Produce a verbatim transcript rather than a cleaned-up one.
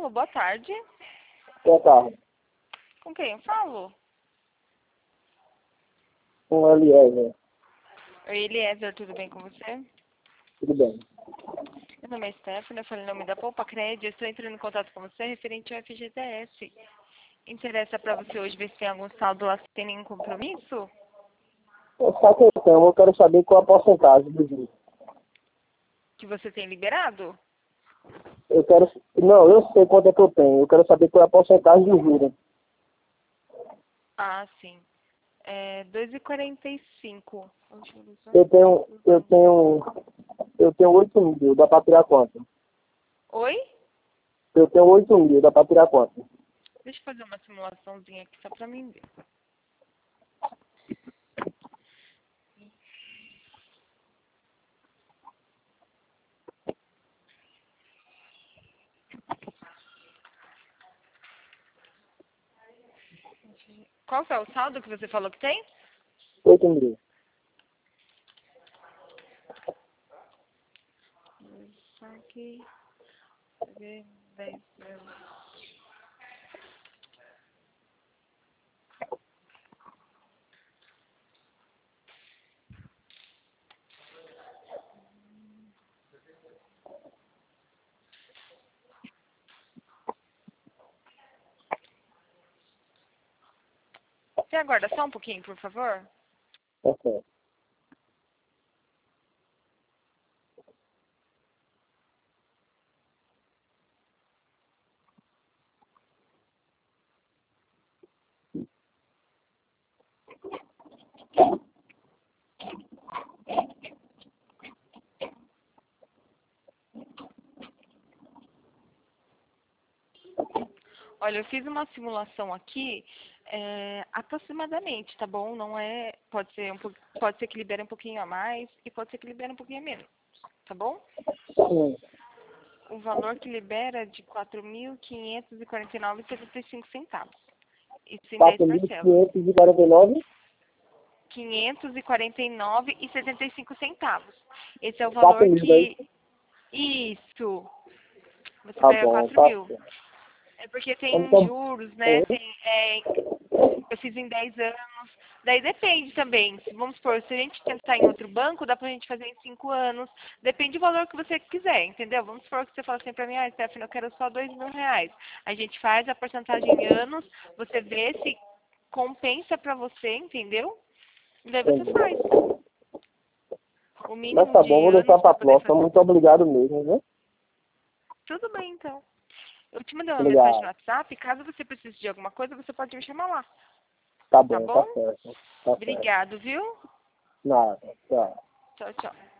Alô, boa tarde. Boa tarde. Com quem eu falo? Com o Eliezer. Oi, Eliezer, tudo bem com você? Tudo bem. Meu nome é Stephanie, eu falei em nome da Poupa Crédito, eu estou entrando em contato com você referente ao F G T S. Interessa para você hoje ver se tem algum saldo lá sem nenhum compromisso? Só que eu tenho, eu quero saber qual a porcentagem do juros. Que você tem liberado? Eu quero... Não, eu sei quanto é que eu tenho. Eu quero saber qual é a porcentagem do juros. Ah, sim. É dois vírgula quarenta e cinco. Eu tenho... Eu tenho... Eu tenho oito mil. Dá pra tirar quanto? Oi? Eu tenho oito mil. Dá pra tirar quanto? Deixa eu fazer uma simulaçãozinha aqui só pra mim ver. Qual que é o saldo que você falou que tem? oito mil. Só aqui. dez mil. Você aguarda só um pouquinho, por favor? Tá certo. Olha, eu fiz uma simulação aqui, é, aproximadamente, tá bom? Não é, pode ser um pouco, pode ser que libere um pouquinho a mais e pode ser que libere um pouquinho a menos, tá bom? Sim. O valor que libera é de quatro mil quinhentos e quarenta e nove reais e setenta e cinco centavos. Isso em dez quatro mil parcelas. quinhentos e quarenta e nove. quinhentos e quarenta e nove reais e setenta e cinco centavos. Esse é o quatro valor mil daí. que... Isso. Você Tá pega bom, quatro tá mil. certo. É porque tem Então, juros, né? é, Tem, é, eu fiz em dez anos. Daí depende também. Se, vamos supor, se a gente tentar em outro banco, dá pra gente fazer em cinco anos. Depende do valor que você quiser, entendeu? Vamos supor que você fala assim pra mim, ah, Stephanie, eu quero só dois mil reais. A gente faz a porcentagem em anos, você vê se compensa pra você, entendeu? E daí você entendi. faz. O Mas mínimo tá bom, de vou deixar anos pra pra poder próxima. fazer. Muito obrigado mesmo, né? Tudo bem, então. Eu te mandei uma mensagem no Obrigado. WhatsApp. Caso você precise de alguma coisa, você pode me chamar lá. Tá Tá bom, bom? tá certo. Tá certo. Obrigado, viu? Nada, tchau. Tchau, tchau.